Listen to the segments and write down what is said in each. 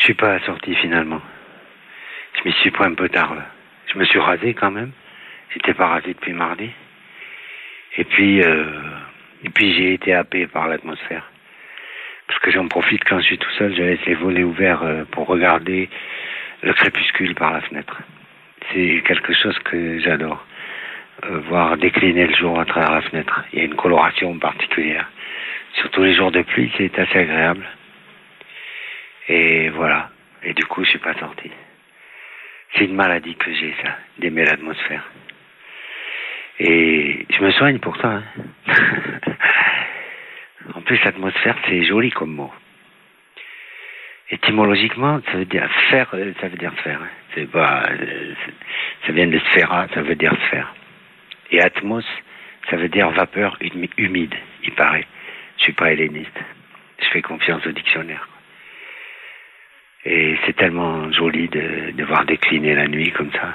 Je suis pas sorti finalement. Je m'y suis pris un peu tard là. Je me suis rasé quand même. J'étais pas rasé depuis mardi. Et puis j'ai été happé par l'atmosphère. Parce que j'en profite quand je suis tout seul, je laisse les volets ouverts pour regarder le crépuscule par la fenêtre. C'est quelque chose que j'adore. Voir décliner le jour à travers la fenêtre. Il y a une coloration particulière. Surtout les jours de pluie, c'est assez agréable. Et voilà. Et du coup, je suis pas sorti. C'est une maladie que j'ai, ça, d'aimer l'atmosphère. Et je me soigne pour ça. Hein. En plus, l'atmosphère, c'est joli comme mot. Étymologiquement, ça veut dire faire, ça veut dire faire. C'est pas, ça vient de sphéra, ça veut dire sphère. Et atmos, ça veut dire vapeur humide, il paraît. Je suis pas helléniste. Je fais confiance au dictionnaire. Et c'est tellement joli de voir décliner la nuit comme ça.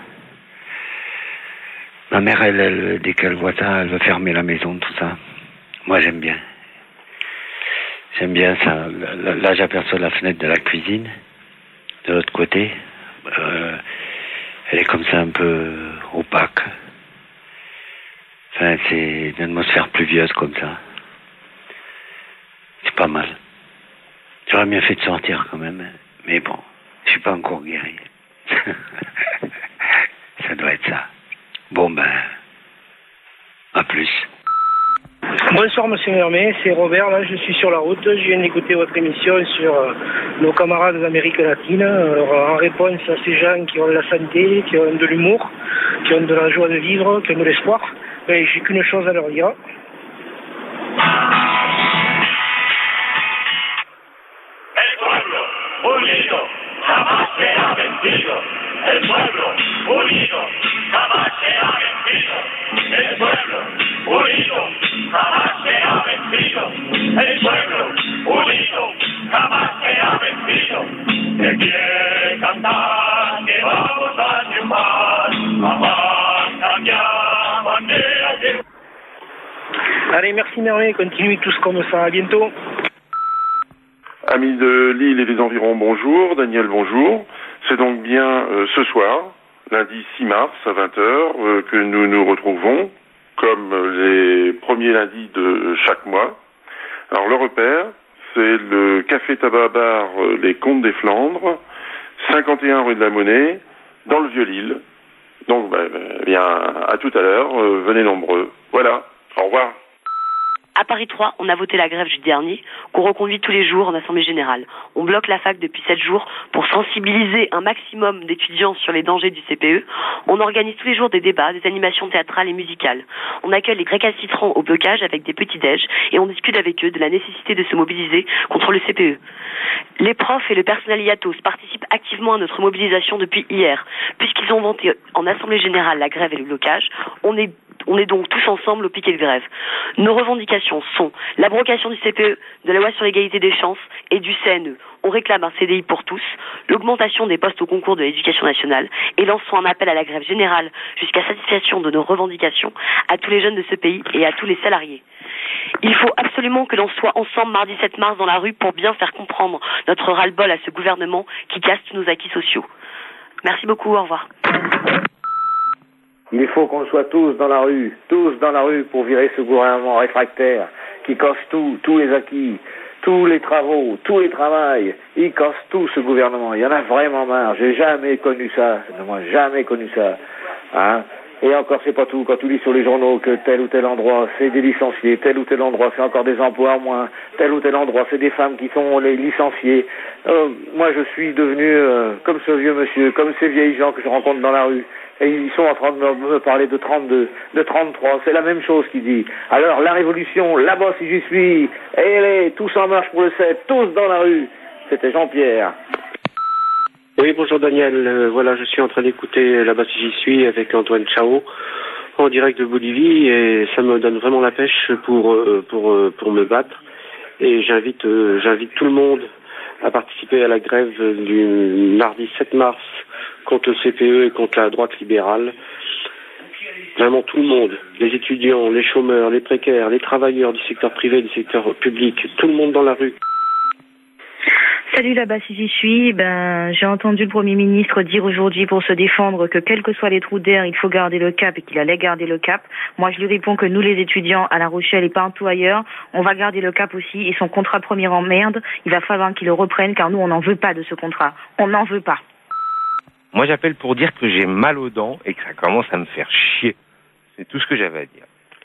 Ma mère, elle, dès qu'elle voit ça, elle veut fermer la maison, tout ça. Moi, j'aime bien. J'aime bien ça. Là, j'aperçois la fenêtre de la cuisine, de l'autre côté. Elle est comme ça, un peu opaque. Enfin, c'est une atmosphère pluvieuse comme ça. C'est pas mal. J'aurais bien fait de sortir quand même. Mais bon, je suis pas encore guéri. Ça doit être ça. Bon ben, à plus. Bonsoir Monsieur Hermé, c'est Robert, là je suis sur la route, je viens d'écouter votre émission sur nos camarades d'Amérique latine. Alors en réponse à ces gens qui ont de la santé, qui ont de l'humour, qui ont de la joie de vivre, qui ont de l'espoir, ben, j'ai qu'une chose à leur dire. El pueblo unido jamás será vencido. El pueblo unido jamás será vencido. El pueblo unido jamás será vencido. Se quiere cantar que vamos a triunfar. Jamás cambiar bandera de... Allez, merci Merlin, continuez tous comme ça, à bientôt. Amis de Lille et des environs, bonjour. Daniel, bonjour. C'est donc bien ce soir, lundi 6 mars à 20h, que nous nous retrouvons, comme les premiers lundis de chaque mois. Alors le repère, c'est le Café Tabac Bar Les Comtes des Flandres, 51 rue de la Monnaie, dans le Vieux-Lille. Donc, bien, à tout à l'heure, venez nombreux. Voilà, au revoir. À Paris 3, on a voté la grève jeudi dernier, qu'on reconduit tous les jours en Assemblée Générale. On bloque la fac depuis 7 jours pour sensibiliser un maximum d'étudiants sur les dangers du CPE. On organise tous les jours des débats, des animations théâtrales et musicales. On accueille les récalcitrants au blocage avec des petits déj et on discute avec eux de la nécessité de se mobiliser contre le CPE. Les profs et le personnel IATOS participent activement à notre mobilisation depuis hier. Puisqu'ils ont voté en Assemblée Générale la grève et le blocage, on est donc tous ensemble au piquet de grève. Nos revendications sont l'abrogation du CPE, de la loi sur l'égalité des chances et du CNE. On réclame un CDI pour tous, l'augmentation des postes au concours de l'éducation nationale et lançons un appel à la grève générale jusqu'à satisfaction de nos revendications à tous les jeunes de ce pays et à tous les salariés. Il faut absolument que l'on soit ensemble mardi 7 mars dans la rue pour bien faire comprendre notre ras-le-bol à ce gouvernement qui casse tous nos acquis sociaux. Merci beaucoup, au revoir. Il faut qu'on soit tous dans la rue pour virer ce gouvernement réfractaire qui casse tous les acquis, tous les travaux, tous les travails. Il casse tout ce gouvernement. Il y en a vraiment marre. J'ai jamais connu ça. Moi, jamais connu ça. Hein? Et encore, c'est pas tout. Quand tu lis sur les journaux que tel ou tel endroit, c'est des licenciés, tel ou tel endroit, c'est encore des emplois en moins, tel ou tel endroit, c'est des femmes qui sont les licenciés. Moi, je suis devenu comme ce vieux monsieur, comme ces vieilles gens que je rencontre dans la rue. Et ils sont en train de me parler de 32, de 33. C'est la même chose qu'il dit. Alors, la révolution, là-bas si j'y suis, et tous en marche pour le 7, tous dans la rue. C'était Jean-Pierre. Oui, bonjour Daniel. Voilà, je suis en train d'écouter Là-bas si j'y suis avec Antoine Chao en direct de Bolivie et ça me donne vraiment la pêche pour me battre. Et j'invite tout le monde à participer à la grève du mardi 7 mars contre le CPE et contre la droite libérale. Vraiment tout le monde, les étudiants, les chômeurs, les précaires, les travailleurs du secteur privé, du secteur public, tout le monde dans la rue. Salut, là-bas, si j'y suis. J'ai entendu le Premier ministre dire aujourd'hui pour se défendre que quels que soient les trous d'air, il faut garder le cap et qu'il allait garder le cap. Moi, je lui réponds que nous, les étudiants à La Rochelle et partout ailleurs, on va garder le cap aussi. Et son contrat premier en merde, il va falloir qu'il le reprenne car nous, on n'en veut pas de ce contrat. On n'en veut pas. Moi, j'appelle pour dire que j'ai mal aux dents et que ça commence à me faire chier. C'est tout ce que j'avais à dire.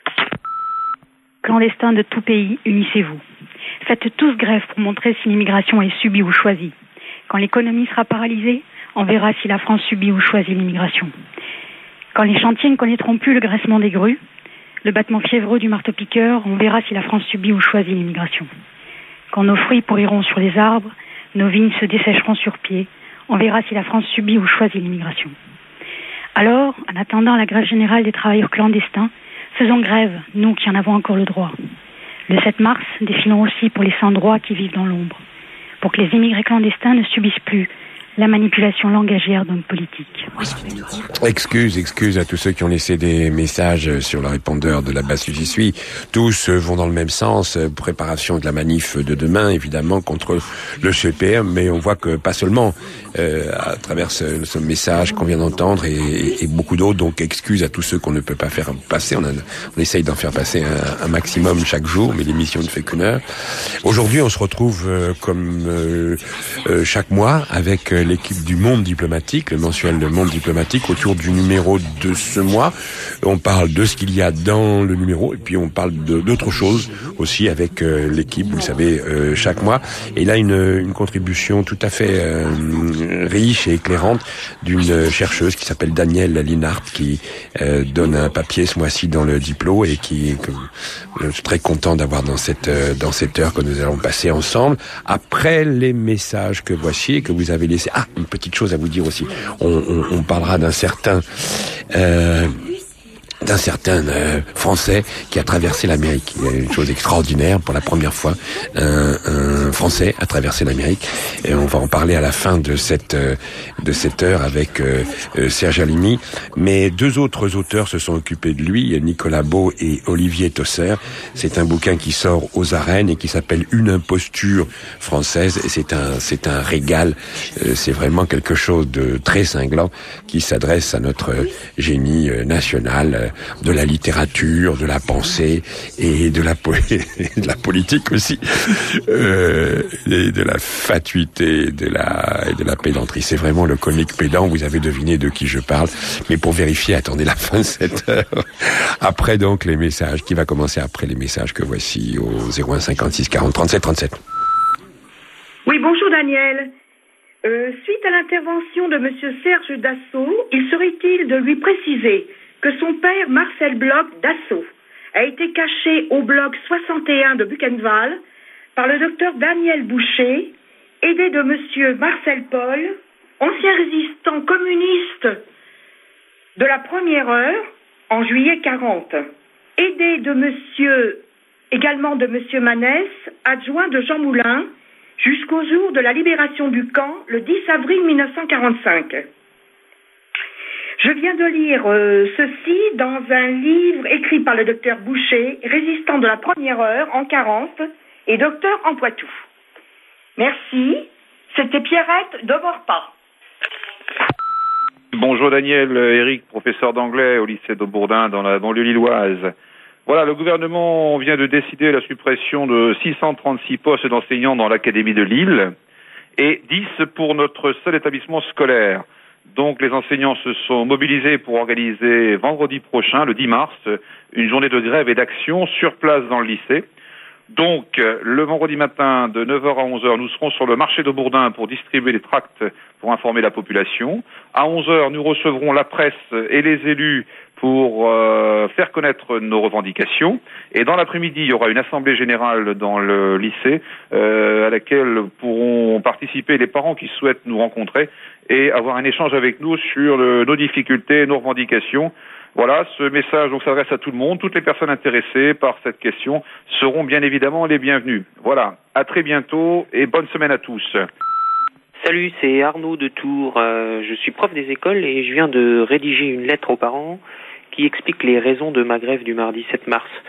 Clandestins de tout pays, unissez-vous. Faites tous grève pour montrer si l'immigration est subie ou choisie. Quand l'économie sera paralysée, on verra si la France subit ou choisit l'immigration. Quand les chantiers ne connaîtront plus le graissement des grues, le battement fiévreux du marteau-piqueur, on verra si la France subit ou choisit l'immigration. Quand nos fruits pourriront sur les arbres, nos vignes se dessécheront sur pied, on verra si la France subit ou choisit l'immigration. Alors, en attendant la grève générale des travailleurs clandestins, faisons grève, nous qui en avons encore le droit. Le 7 mars, défilons aussi pour les sans-droits qui vivent dans l'ombre, pour que les immigrés clandestins ne subissent plus la manipulation langagière d'hommes politiques. Excuse à tous ceux qui ont laissé des messages sur le répondeur de la basse j'y suis. Tous vont dans le même sens. Préparation de la manif de demain, évidemment, contre le CPM, mais on voit que pas seulement à travers ce message qu'on vient d'entendre et beaucoup d'autres. Donc excuse à tous ceux qu'on ne peut pas faire passer. On essaye d'en faire passer un maximum chaque jour, mais l'émission ne fait qu'une heure. Aujourd'hui, on se retrouve comme chaque mois avec l'équipe du Monde Diplomatique, le mensuel de Monde Diplomatique, autour du numéro de ce mois. On parle de ce qu'il y a dans le numéro et puis on parle d'autres choses aussi avec l'équipe, vous le savez, chaque mois. Et là, une contribution tout à fait riche et éclairante d'une chercheuse qui s'appelle Danielle Linhart, qui donne un papier ce mois-ci dans le Diplo et je suis très content d'avoir dans cette heure que nous allons passer ensemble. Après les messages que voici et que vous avez laissés. Ah, une petite chose à vous dire aussi. On parlera d'un certain Français qui a traversé l'Amérique. Il y a une chose extraordinaire, pour la première fois, un Français a traversé l'Amérique. Et on va en parler à la fin de cette heure avec Serge Alimi. Mais deux autres auteurs se sont occupés de lui, Nicolas Beau et Olivier Tosser. C'est un bouquin qui sort aux arènes et qui s'appelle Une imposture française. Et c'est un régal. C'est vraiment quelque chose de très cinglant qui s'adresse à notre génie national, de la littérature, de la pensée et de la politique aussi, et de la fatuité, de la pédanterie. C'est vraiment le comique pédant. Vous avez deviné de qui je parle. Mais pour vérifier, attendez la fin de cette heure. Après donc les messages, qui va commencer après les messages que voici au 01 56 40 37 37. Oui, bonjour Daniel. Suite à l'intervention de monsieur Serge Dassault, il serait utile de lui préciser que son père, Marcel Bloch Dassault, a été caché au bloc 61 de Buchenwald par le docteur Daniel Boucher, aidé de monsieur Marcel Paul, ancien résistant communiste de la première heure en juillet 40, aidé également de monsieur Manès, adjoint de Jean Moulin, jusqu'au jour de la libération du camp, le 10 avril 1945. Je viens de lire ceci dans un livre écrit par le docteur Boucher, résistant de la première heure en 40 et docteur en Poitou. Merci, c'était Pierrette de Morpas. Bonjour Daniel, Eric, professeur d'anglais au lycée de Bourdin dans la banlieue lilloise. Voilà, le gouvernement vient de décider la suppression de 636 postes d'enseignants dans l'académie de Lille et 10 pour notre seul établissement scolaire. Donc les enseignants se sont mobilisés pour organiser vendredi prochain, le 10 mars, une journée de grève et d'action sur place dans le lycée. Donc le vendredi matin de 9h à 11h, nous serons sur le marché de Bourdin pour distribuer les tracts pour informer la population. À 11h, nous recevrons la presse et les élus pour faire connaître nos revendications. Et dans l'après-midi, il y aura une assemblée générale dans le lycée à laquelle pourront participer les parents qui souhaitent nous rencontrer et avoir un échange avec nous sur nos difficultés, nos revendications. Voilà, ce message donc s'adresse à tout le monde. Toutes les personnes intéressées par cette question seront bien évidemment les bienvenues. Voilà, à très bientôt et bonne semaine à tous. Salut, c'est Arnaud de Tours. Je suis prof des écoles et je viens de rédiger une lettre aux parents qui explique les raisons de ma grève du mardi 7 mars.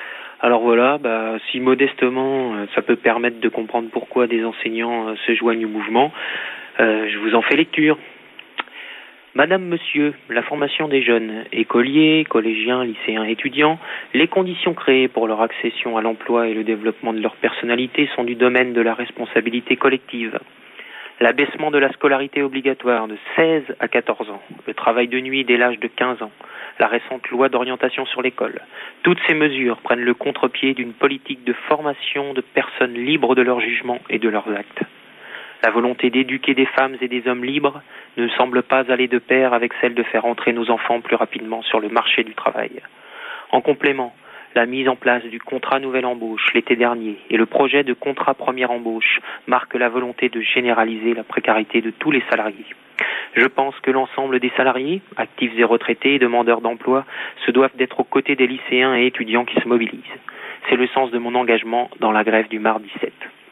Alors voilà, si modestement ça peut permettre de comprendre pourquoi des enseignants se joignent au mouvement, je vous en fais lecture. Madame, Monsieur, la formation des jeunes, écoliers, collégiens, lycéens, étudiants, les conditions créées pour leur accession à l'emploi et le développement de leur personnalité sont du domaine de la responsabilité collective. L'abaissement de la scolarité obligatoire de 16 à 14 ans, le travail de nuit dès l'âge de 15 ans, la récente loi d'orientation sur l'école, toutes ces mesures prennent le contre-pied d'une politique de formation de personnes libres de leur jugement et de leurs actes. La volonté d'éduquer des femmes et des hommes libres ne semble pas aller de pair avec celle de faire entrer nos enfants plus rapidement sur le marché du travail. En complément, la mise en place du contrat nouvelle embauche l'été dernier et le projet de contrat première embauche marquent la volonté de généraliser la précarité de tous les salariés. Je pense que l'ensemble des salariés, actifs et retraités et demandeurs d'emploi, se doivent d'être aux côtés des lycéens et étudiants qui se mobilisent. C'est le sens de mon engagement dans la grève du mardi 7.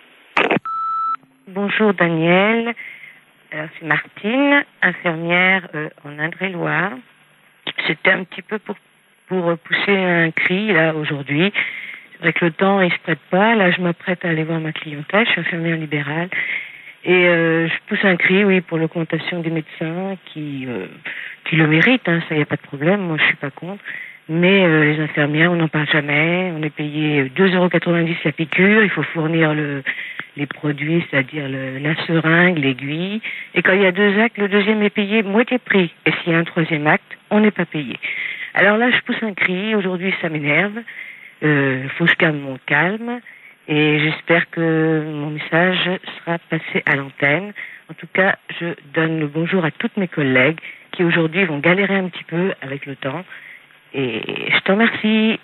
Bonjour Daniel, alors c'est Martine, infirmière en Indre-et-Loire. C'était un petit peu pour pousser un cri là aujourd'hui. C'est vrai que le temps il se prête pas. Là je m'apprête à aller voir ma clientèle, je suis infirmière libérale. Et je pousse un cri, oui, pour l'augmentation des médecins qui le méritent, hein, ça y a pas de problème, moi je suis pas contre. Mais les infirmières, on n'en parle jamais. On est payé 2,90€ la piqûre. Il faut fournir les produits, c'est-à-dire la seringue, l'aiguille. Et quand il y a 2 actes, le deuxième est payé moitié prix. Et s'il y a un 3e acte, on n'est pas payé. Alors là, je pousse un cri. Aujourd'hui, ça m'énerve. Faut que je calme mon calme. Et j'espère que mon message sera passé à l'antenne. En tout cas, je donne le bonjour à toutes mes collègues qui aujourd'hui vont galérer un petit peu avec le temps. Et je te remercie.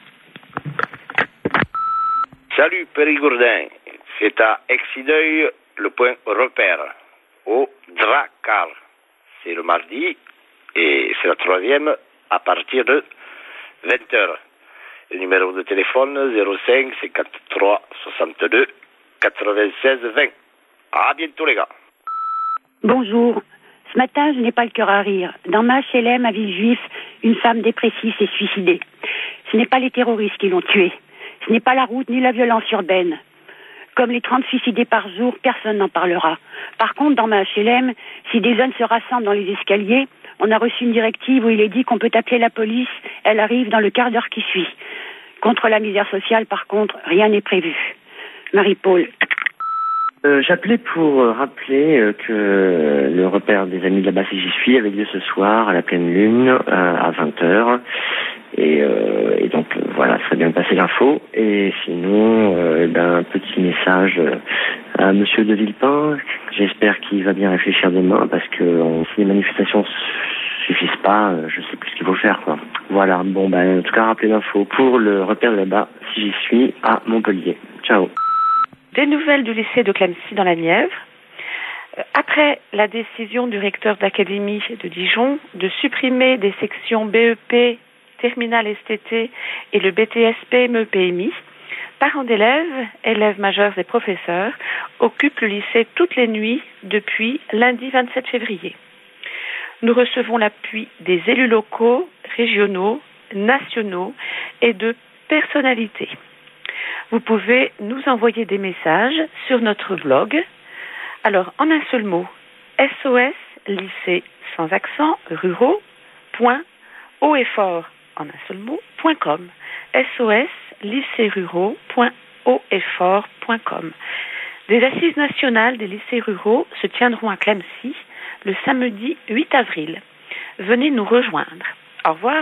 Salut Périgourdin, c'est à Exideuil le point repère, au Dracar. C'est le mardi et c'est la 3e à partir de 20h. Le numéro de téléphone 05 53 62 96 20. À bientôt les gars. Bonjour. Ce matin, je n'ai pas le cœur à rire. Dans ma HLM à Villejuif, une femme dépressive s'est suicidée. Ce n'est pas les terroristes qui l'ont tuée. Ce n'est pas la route ni la violence urbaine. Comme les 30 suicidés par jour, personne n'en parlera. Par contre, dans ma HLM, si des jeunes se rassemblent dans les escaliers, on a reçu une directive où il est dit qu'on peut appeler la police. Elle arrive dans le quart d'heure qui suit. Contre la misère sociale, par contre, rien n'est prévu. Marie-Paul. J'appelais pour rappeler que le repère des amis de la basse et j'y suis avait lieu ce soir à la pleine lune à 20h et donc voilà, ça serait bien de passer l'info. Et sinon un petit message à monsieur de Villepin. J'espère qu'il va bien réfléchir demain parce que si les manifestations suffisent pas, je sais plus ce qu'il faut faire quoi. Voilà, en tout cas rappelez l'info pour le repère de la basse si j'y suis à Montpellier. Ciao. Des nouvelles du lycée de Clamecy dans la Nièvre. Après la décision du recteur d'académie de Dijon de supprimer des sections BEP, Terminal STT et le BTSP MEPMI, parents d'élèves, élèves majeurs et professeurs occupent le lycée toutes les nuits depuis lundi 27 février. Nous recevons l'appui des élus locaux, régionaux, nationaux et de personnalités. Vous pouvez nous envoyer des messages sur notre blog. Alors, en un seul mot, SOS lycée sans accent ruraux.haut et fort en un seul mot .com. SOS lycée ruraux.haut et fort.com. Des assises nationales des lycées ruraux se tiendront à Clamecy le samedi 8 avril. Venez nous rejoindre. Au revoir.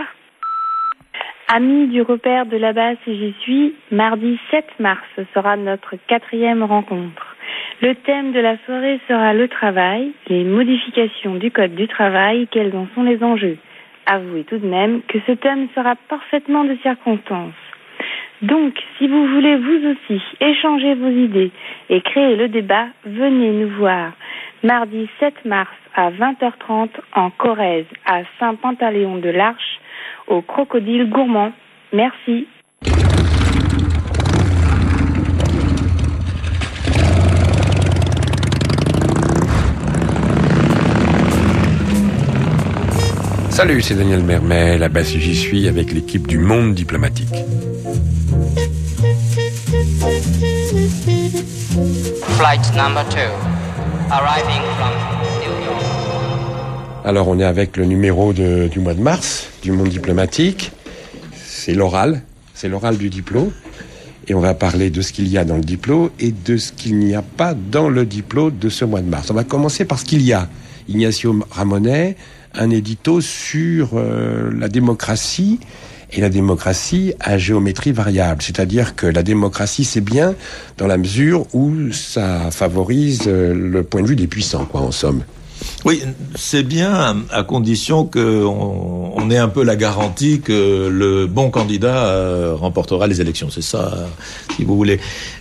Amis du repère de la basse et j'y suis, mardi 7 mars sera notre 4e rencontre. Le thème de la soirée sera le travail, les modifications du code du travail, quels en sont les enjeux. Avouez tout de même que ce thème sera parfaitement de circonstance. Donc, si vous voulez vous aussi échanger vos idées et créer le débat, venez nous voir. Mardi 7 mars à 20h30 en Corrèze, à Saint-Pantaléon-de-l'Arche, au Crocodile Gourmand. Merci. Salut, c'est Daniel Mermet, la basse j'y suis avec l'équipe du Monde diplomatique. Flight number 2, arriving from New York. Alors on est avec le numéro du mois de mars du Monde diplomatique. C'est l'oral du diplôme. Et on va parler de ce qu'il y a dans le diplôme et de ce qu'il n'y a pas dans le diplôme de ce mois de mars. On va commencer par ce qu'il y a. Ignacio Ramonet, un édito sur la démocratie et la démocratie à géométrie variable. C'est-à-dire que la démocratie, c'est bien dans la mesure où ça favorise le point de vue des puissants, quoi, en somme. Oui, c'est bien à condition qu'on ait un peu la garantie que le bon candidat remportera les élections. C'est ça, si vous voulez.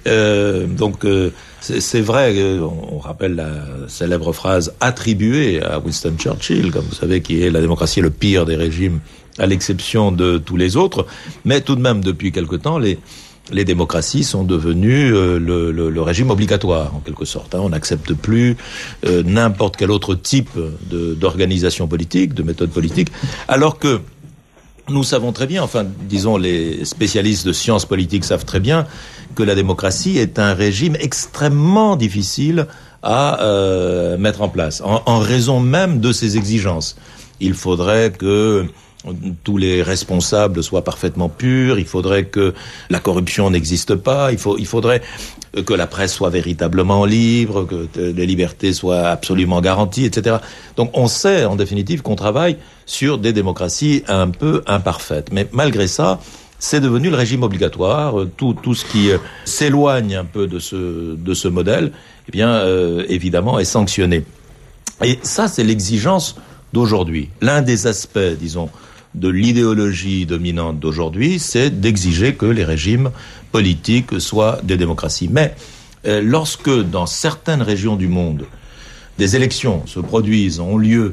C'est vrai, on rappelle la célèbre phrase attribuée à Winston Churchill, comme vous savez, qui est la démocratie est le pire des régimes, à l'exception de tous les autres. Mais tout de même, depuis quelque temps, les démocraties sont devenues le régime obligatoire, en quelque sorte. On n'accepte plus n'importe quel autre type d'organisation politique, de méthode politique, alors que nous savons très bien, enfin, disons, les spécialistes de sciences politiques savent très bien que la démocratie est un régime extrêmement difficile à mettre en place, en raison même de ses exigences. Il faudrait que tous les responsables soient parfaitement purs, il faudrait que la corruption n'existe pas, il faudrait que la presse soit véritablement libre, que les libertés soient absolument garanties, etc. Donc on sait, en définitive, qu'on travaille sur des démocraties un peu imparfaites. Mais malgré ça, c'est devenu le régime obligatoire. Tout ce qui s'éloigne un peu de ce modèle, eh bien, évidemment, est sanctionné. Et ça, c'est l'exigence d'aujourd'hui. L'un des aspects, disons, de l'idéologie dominante d'aujourd'hui, c'est d'exiger que les régimes politiques soient des démocraties. Mais lorsque, dans certaines régions du monde, des élections se produisent, ont lieu,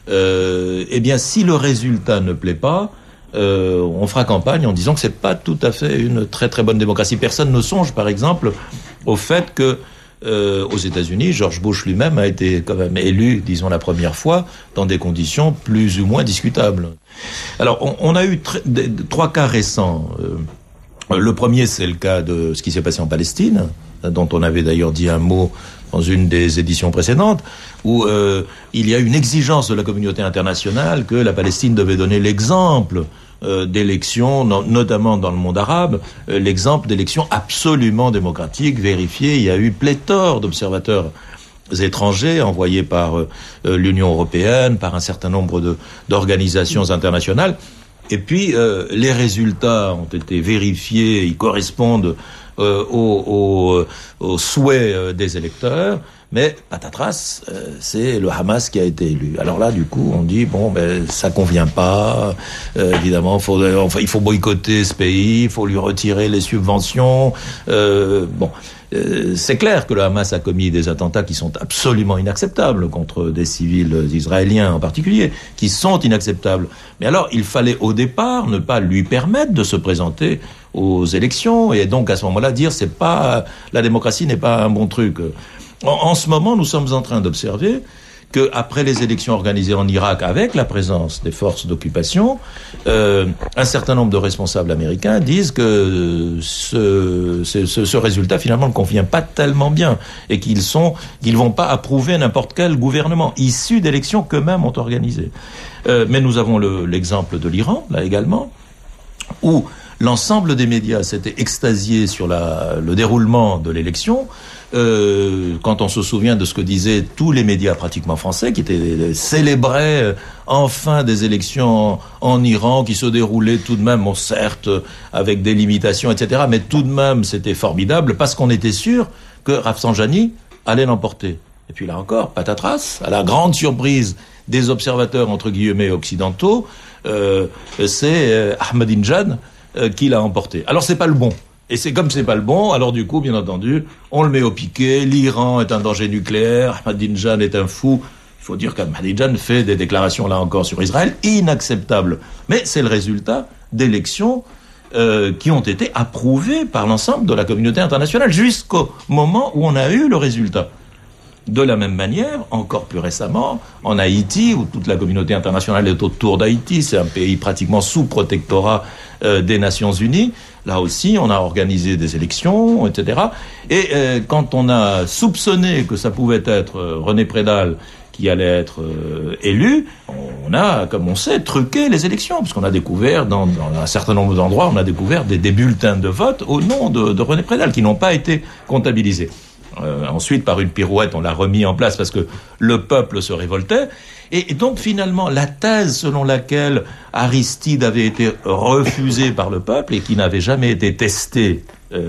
eh bien, si le résultat ne plaît pas, on fera campagne en disant que c'est pas tout à fait une très très bonne démocratie. Personne ne songe, par exemple, au fait que aux États-Unis, George Bush lui-même a été quand même élu, disons la première fois, dans des conditions plus ou moins discutables. Alors, on a eu trois cas récents. Le premier, c'est le cas de ce qui s'est passé en Palestine, dont on avait d'ailleurs dit un mot dans une des éditions précédentes, où il y a une exigence de la communauté internationale que la Palestine devait donner l'exemple d'élections, notamment dans le monde arabe, l'exemple d'élections absolument démocratiques, vérifiées. Il y a eu pléthore d'observateurs étrangers envoyés par l'Union européenne, par un certain nombre d'organisations internationales. Et puis, les résultats ont été vérifiés, ils correspondent aux souhaits des électeurs. Mais patatras, c'est le Hamas qui a été élu. Alors là, du coup, on dit bon, ça convient pas. Évidemment, il faut boycotter ce pays, il faut lui retirer les subventions. C'est clair que le Hamas a commis des attentats qui sont absolument inacceptables contre des civils israéliens en particulier, qui sont inacceptables. Mais alors, il fallait au départ ne pas lui permettre de se présenter aux élections et donc à ce moment-là dire la démocratie n'est pas un bon truc. En ce moment, nous sommes en train d'observer que, après les élections organisées en Irak avec la présence des forces d'occupation, un certain nombre de responsables américains disent que ce résultat finalement ne convient pas tellement bien et qu'ils vont pas approuver n'importe quel gouvernement issu d'élections qu'eux-mêmes ont organisées. Mais nous avons l'exemple de l'Iran, là également, où l'ensemble des médias s'était extasié sur le déroulement de l'élection. Quand on se souvient de ce que disaient tous les médias pratiquement français, qui célébraient enfin des élections en Iran, qui se déroulaient tout de même, certes, avec des limitations, etc., mais tout de même, c'était formidable, parce qu'on était sûr que Rafsanjani allait l'emporter. Et puis là encore, patatras, à la grande surprise des observateurs, entre guillemets, occidentaux, c'est Ahmadinejad qui l'a emporté. Alors c'est pas le bon. Et c'est comme c'est pas le bon, alors du coup, bien entendu, on le met au piquet, l'Iran est un danger nucléaire, Ahmadinejad est un fou. Il faut dire qu'Ahmadinejad fait des déclarations, là encore, sur Israël, inacceptables. Mais c'est le résultat d'élections qui ont été approuvées par l'ensemble de la communauté internationale, jusqu'au moment où on a eu le résultat. De la même manière, encore plus récemment, en Haïti, où toute la communauté internationale est autour d'Haïti, c'est un pays pratiquement sous protectorat des Nations Unies. Là aussi, on a organisé des élections, etc. Et quand on a soupçonné que ça pouvait être René Prédal qui allait être élu, on a, comme on sait, truqué les élections, parce qu'on a découvert, dans un certain nombre d'endroits, on a découvert des bulletins de vote au nom de René Prédal, qui n'ont pas été comptabilisés. Ensuite, par une pirouette, on l'a remis en place parce que le peuple se révoltait. Et donc, finalement, la thèse selon laquelle Aristide avait été refusé par le peuple et qui n'avait jamais été testée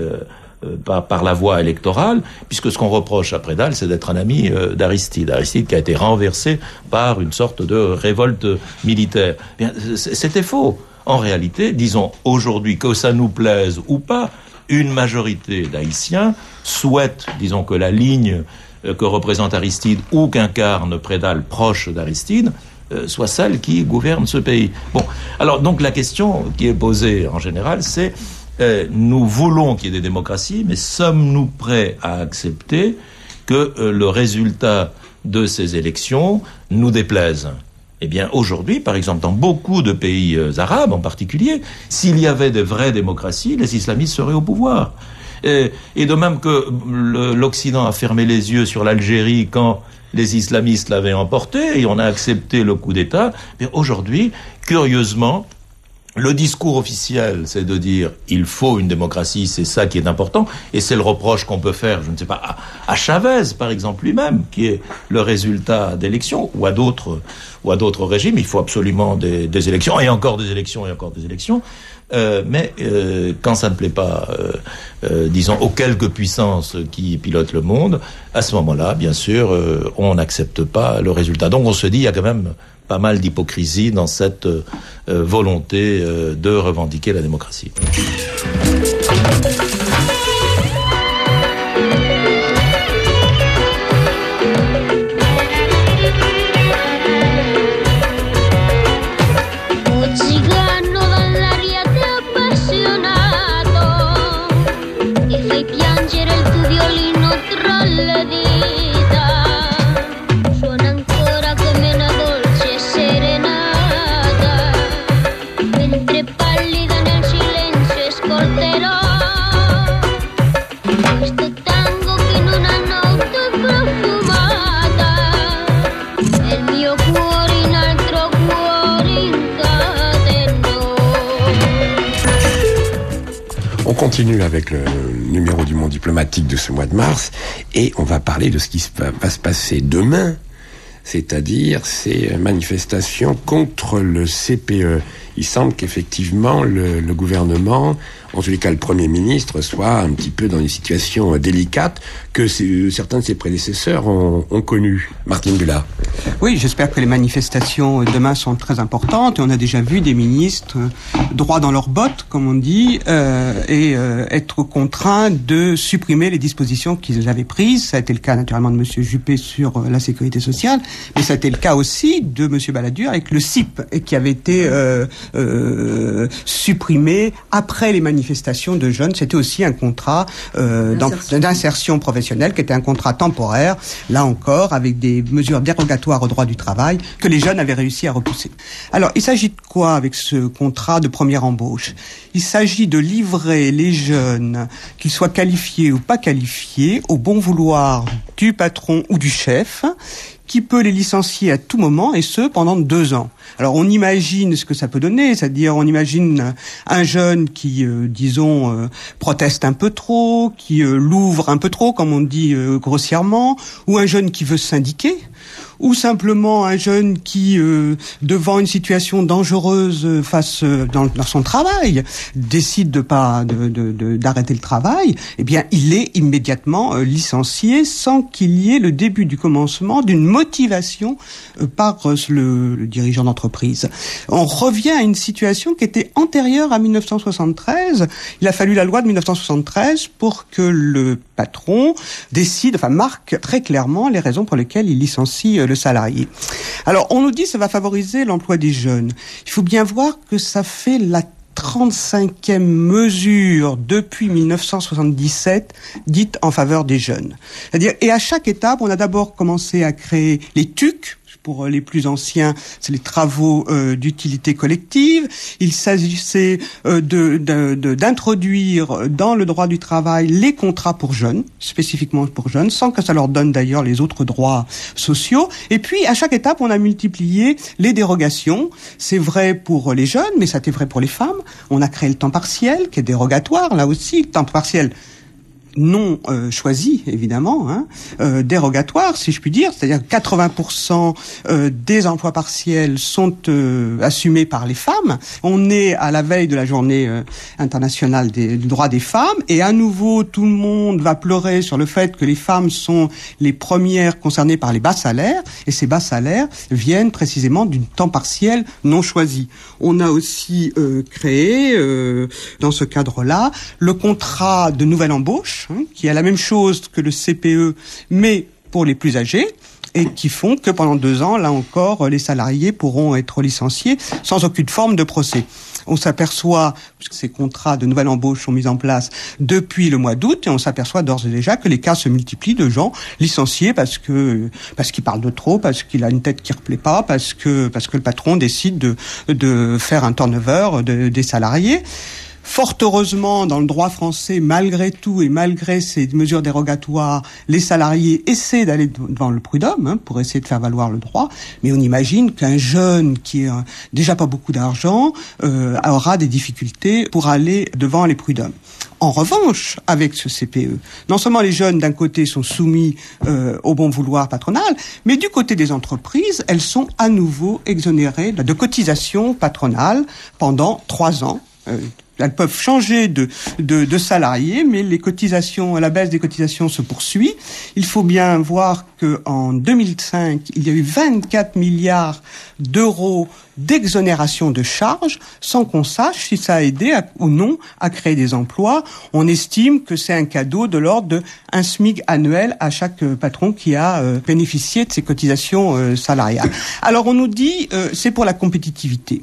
par la voie électorale, puisque ce qu'on reproche à Prédal, c'est d'être un ami d'Aristide. Aristide qui a été renversé par une sorte de révolte militaire. Bien, c'était faux. En réalité, disons aujourd'hui, que ça nous plaise ou pas, une majorité d'Haïtiens souhaite, disons, que la ligne que représente Aristide ou qu'incarne Prédal proche d'Aristide soit celle qui gouverne ce pays. Bon, alors donc la question qui est posée en général, c'est nous voulons qu'il y ait des démocraties, mais sommes-nous prêts à accepter que le résultat de ces élections nous déplaise ? Eh bien, aujourd'hui, par exemple, dans beaucoup de pays arabes en particulier, s'il y avait de vraies démocraties, les islamistes seraient au pouvoir. Et de même que l'Occident a fermé les yeux sur l'Algérie quand les islamistes l'avaient emporté et on a accepté le coup d'État, mais aujourd'hui, curieusement, le discours officiel, c'est de dire il faut une démocratie, c'est ça qui est important, et c'est le reproche qu'on peut faire, je ne sais pas, à Chavez, par exemple, lui-même, qui est le résultat d'élections, ou à d'autres régimes. Il faut absolument des élections, et encore des élections, et encore des élections. Mais quand ça ne plaît pas, disons, aux quelques puissances qui pilotent le monde, à ce moment-là, bien sûr, on n'accepte pas le résultat. Donc on se dit, il y a quand même pas mal d'hypocrisie dans cette volonté de revendiquer la démocratie. On continue avec le numéro du Monde diplomatique de ce mois de mars et on va parler de ce qui va se passer demain, c'est-à-dire ces manifestations contre le CPE. Il semble qu'effectivement le gouvernement, en tous les cas le Premier ministre, soit un petit peu dans une situation délicate que certains de ses prédécesseurs ont connue. Martine Bullard. Oui, j'espère que les manifestations demain sont très importantes. Et on a déjà vu des ministres droits dans leurs bottes, comme on dit, et être contraints de supprimer les dispositions qu'ils avaient prises. Ça a été le cas naturellement de M. Juppé sur la sécurité sociale, mais ça a été le cas aussi de M. Balladur avec le CIP, qui avait été supprimé après les manifestations de jeunes. C'était aussi un contrat d'insertion professionnelle qui était un contrat temporaire, là encore, avec des mesures dérogatoires au droit du travail que les jeunes avaient réussi à repousser. Alors, il s'agit de quoi avec ce contrat de première embauche ? Il s'agit de livrer les jeunes, qu'ils soient qualifiés ou pas qualifiés, au bon vouloir du patron ou du chef, qui peut les licencier à tout moment, et ce, pendant 2 ans. Alors, on imagine ce que ça peut donner, c'est-à-dire, on imagine un jeune qui, proteste un peu trop, qui l'ouvre un peu trop, comme on dit grossièrement, ou un jeune qui veut se syndiquer, ou simplement un jeune qui, devant une situation dangereuse dans son travail, décide d'arrêter le travail, eh bien, il est immédiatement licencié sans qu'il y ait le début du commencement d'une motivation par le dirigeant d'entreprise. On revient à une situation qui était antérieure à 1973. Il a fallu la loi de 1973 pour que le patron marque très clairement les raisons pour lesquelles il licencie le salarié. Alors, on nous dit que ça va favoriser l'emploi des jeunes. Il faut bien voir que ça fait la 35e mesure depuis 1977 dite en faveur des jeunes. C'est-à-dire, et à chaque étape, on a d'abord commencé à créer les TUC. Pour les plus anciens, c'est les travaux d'utilité collective. Il s'agissait d'introduire dans le droit du travail les contrats pour jeunes, spécifiquement pour jeunes, sans que ça leur donne d'ailleurs les autres droits sociaux. Et puis, à chaque étape, on a multiplié les dérogations. C'est vrai pour les jeunes, mais ça était vrai pour les femmes. On a créé le temps partiel, qui est dérogatoire, là aussi, le temps partiel non choisi, évidemment, dérogatoire, si je puis dire, c'est-à-dire 80% des emplois partiels sont assumés par les femmes. On est à la veille de la journée internationale du droit des femmes, et à nouveau, tout le monde va pleurer sur le fait que les femmes sont les premières concernées par les bas salaires, et ces bas salaires viennent précisément du temps partiel non choisi. On a aussi créé, dans ce cadre-là, le contrat de nouvelle embauche, qui est la même chose que le CPE, mais pour les plus âgés, et qui font que pendant 2 ans, là encore, les salariés pourront être licenciés sans aucune forme de procès. On s'aperçoit, puisque ces contrats de nouvelle embauche sont mis en place depuis le mois d'août, et on s'aperçoit d'ores et déjà que les cas se multiplient de gens licenciés parce qu'il parle de trop, parce qu'il a une tête qui ne replaît pas, parce que le patron décide de faire un turnover des salariés. Fort heureusement, dans le droit français, malgré tout et malgré ces mesures dérogatoires, les salariés essaient d'aller devant le prud'homme pour essayer de faire valoir le droit. Mais on imagine qu'un jeune qui a déjà pas beaucoup d'argent aura des difficultés pour aller devant les prud'hommes. En revanche, avec ce CPE, non seulement les jeunes d'un côté sont soumis au bon vouloir patronal, mais du côté des entreprises, elles sont à nouveau exonérées de cotisations patronales pendant 3 ans. Elles peuvent changer de salariés, mais les cotisations, la baisse des cotisations se poursuit. Il faut bien voir que en 2005, il y a eu 24 milliards d'euros d'exonération de charges, sans qu'on sache si ça a aidé ou non à créer des emplois. On estime que c'est un cadeau de l'ordre de 1 SMIC annuel à chaque patron qui a bénéficié de ces cotisations salariales. Alors on nous dit c'est pour la compétitivité.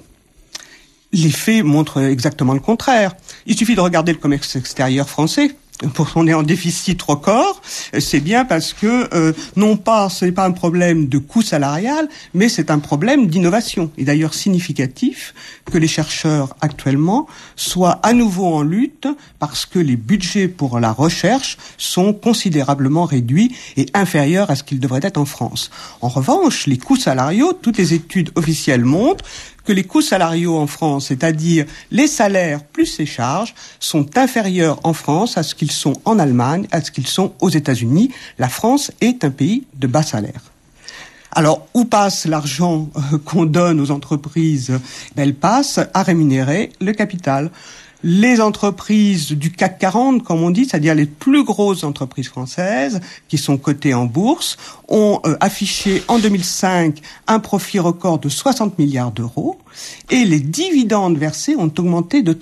Les faits montrent exactement le contraire. Il suffit de regarder le commerce extérieur français. Pour qu'on est en déficit record, c'est bien parce que non pas, ce n'est pas un problème de coût salarial, mais c'est un problème d'innovation. Et d'ailleurs significatif que les chercheurs actuellement soient à nouveau en lutte parce que les budgets pour la recherche sont considérablement réduits et inférieurs à ce qu'ils devraient être en France. En revanche, les coûts salariaux, toutes les études officielles montrent que les coûts salariaux en France, c'est-à-dire les salaires plus les charges, sont inférieurs en France à ce qu'ils sont en Allemagne, à ce qu'ils sont aux États-Unis. La France est un pays de bas salaire. Alors, où passe l'argent qu'on donne aux entreprises ? Elle passe à rémunérer le capital. Les entreprises du CAC 40, comme on dit, c'est-à-dire les plus grosses entreprises françaises qui sont cotées en bourse, ont affiché en 2005 un profit record de 60 milliards d'euros et les dividendes versés ont augmenté de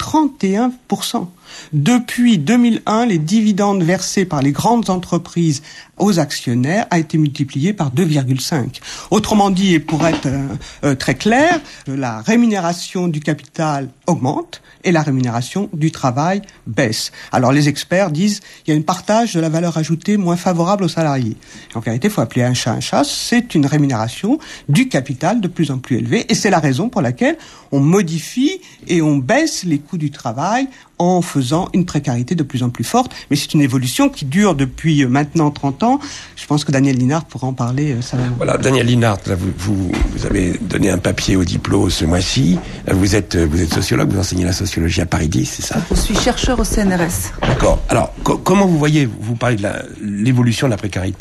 31%. Depuis 2001, les dividendes versés par les grandes entreprises aux actionnaires a été multiplié par 2,5. Autrement dit, et pour être très clair, la rémunération du capital augmente et la rémunération du travail baisse. Alors les experts disent qu'il y a un partage de la valeur ajoutée moins favorable aux salariés. En vérité, il faut appeler un chat, c'est une rémunération du capital de plus en plus élevée et c'est la raison pour laquelle on modifie et on baisse les coûts du travail en faisant une précarité de plus en plus forte. Mais c'est une évolution qui dure depuis maintenant 30 ans. Je pense que Daniel Linhart pourra en parler savamment. Voilà, Daniel Linhart, là, vous avez donné un papier au Diplo ce mois-ci. Vous êtes sociologue, vous enseignez la sociologie à Paris 10, c'est ça ? Je suis chercheur au CNRS. D'accord. Alors, comment vous voyez, vous parlez de l'évolution de la précarité ?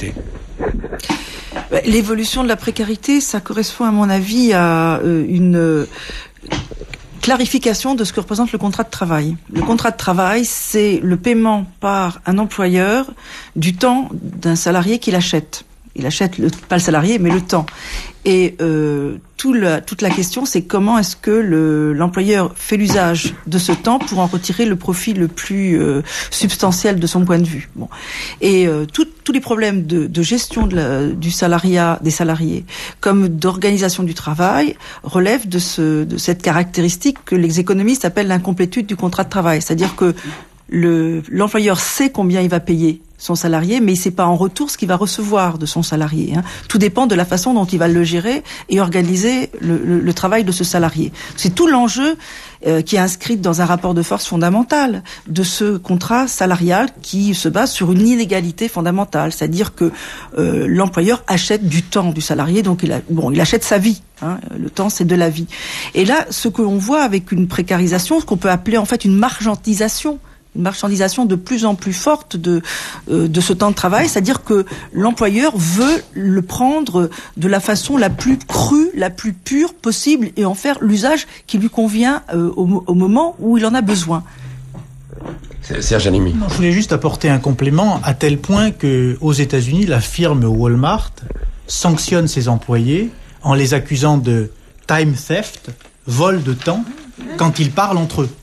L'évolution de la précarité, ça correspond à mon avis à une clarification de ce que représente le contrat de travail. Le contrat de travail, c'est le paiement par un employeur du temps d'un salarié qu'il achète. Il achète pas le salarié, mais le temps. Et toute la question, c'est comment est-ce que l'employeur fait l'usage de ce temps pour en retirer le profit le plus substantiel de son point de vue. Bon. Et tous les problèmes de gestion du salariat des salariés, comme d'organisation du travail, relèvent de cette caractéristique que les économistes appellent l'incomplétude du contrat de travail. C'est-à-dire que l'employeur sait combien il va payer son salarié, mais il ne sait pas en retour ce qu'il va recevoir de son salarié. Tout dépend de la façon dont il va le gérer et organiser le travail de ce salarié. C'est tout l'enjeu qui est inscrit dans un rapport de force fondamental de ce contrat salarial qui se base sur une inégalité fondamentale, c'est-à-dire que l'employeur achète du temps du salarié, donc il achète sa vie. Le temps, c'est de la vie. Et là, ce que l'on voit avec une précarisation, ce qu'on peut appeler en fait une marchandisation de plus en plus forte de ce temps de travail, c'est-à-dire que l'employeur veut le prendre de la façon la plus crue, la plus pure possible et en faire l'usage qui lui convient au moment où il en a besoin. Serge Halimi. Je voulais juste apporter un complément à tel point que aux États-Unis, la firme Walmart sanctionne ses employés en les accusant de time theft, vol de temps, quand ils parlent entre eux.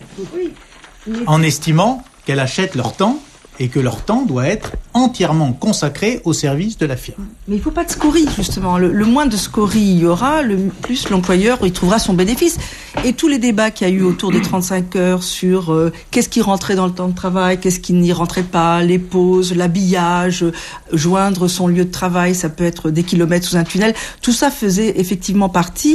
En estimant qu'elle achète leur temps et que leur temps doit être entièrement consacré au service de la firme. Mais il ne faut pas de scories, justement. Le moins de scories il y aura, le plus l'employeur y trouvera son bénéfice. Et tous les débats qu'il y a eu autour des 35 heures sur qu'est-ce qui rentrait dans le temps de travail, qu'est-ce qui n'y rentrait pas, les pauses, l'habillage, joindre son lieu de travail, ça peut être des kilomètres sous un tunnel, tout ça faisait effectivement partie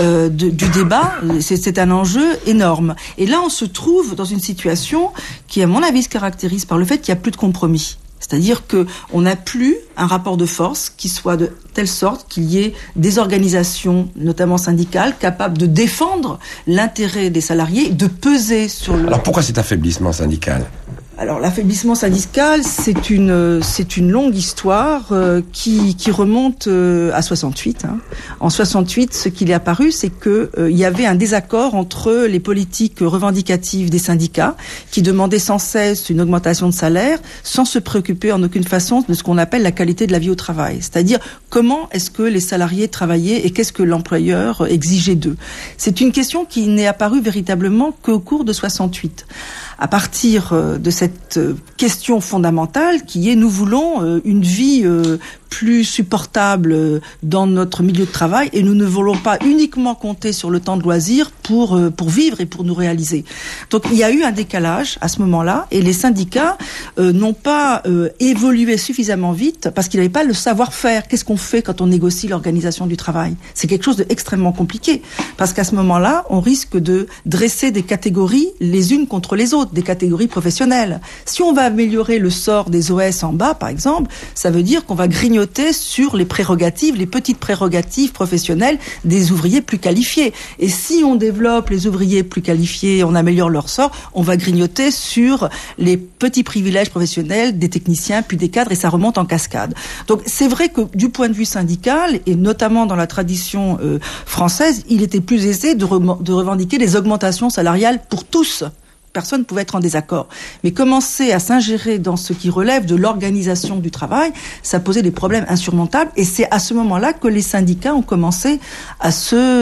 du débat. C'est un enjeu énorme. Et là, on se trouve dans une situation qui, à mon avis, se caractérise par le fait qu'il n'y a plus de compromis. C'est-à-dire qu'on n'a plus un rapport de force qui soit de telle sorte qu'il y ait des organisations, notamment syndicales, capables de défendre l'intérêt des salariés, de peser sur le... Alors pourquoi cet affaiblissement syndical ? Alors l'affaiblissement syndical, c'est une longue histoire qui remonte à 68. En 68, ce qu'il est apparu, c'est que il y avait un désaccord entre les politiques revendicatives des syndicats qui demandaient sans cesse une augmentation de salaire sans se préoccuper en aucune façon de ce qu'on appelle la qualité de la vie au travail. C'est-à-dire comment est-ce que les salariés travaillaient et qu'est-ce que l'employeur exigeait d'eux. C'est une question qui n'est apparue véritablement qu'au cours de 68. À partir de cette question fondamentale qui est nous voulons une vie plus supportable dans notre milieu de travail et nous ne voulons pas uniquement compter sur le temps de loisir pour vivre et pour nous réaliser. Donc il y a eu un décalage à ce moment-là et les syndicats n'ont pas évolué suffisamment vite parce qu'ils n'avaient pas le savoir-faire. Qu'est-ce qu'on fait quand on négocie l'organisation du travail ? C'est quelque chose d'extrêmement compliqué parce qu'à ce moment-là, on risque de dresser des catégories les unes contre les autres, des catégories professionnelles. Si on va améliorer le sort des OS en bas, par exemple, ça veut dire qu'on va grignoter sur les prérogatives, les petites prérogatives professionnelles des ouvriers plus qualifiés. Et si on développe les ouvriers plus qualifiés, on améliore leur sort, on va grignoter sur les petits privilèges professionnels des techniciens puis des cadres et ça remonte en cascade. Donc c'est vrai que du point de vue syndical et notamment dans la tradition française, il était plus aisé de revendiquer des augmentations salariales pour tous. Personne ne pouvait être en désaccord. Mais commencer à s'ingérer dans ce qui relève de l'organisation du travail, ça posait des problèmes insurmontables. Et c'est à ce moment-là que les syndicats ont commencé à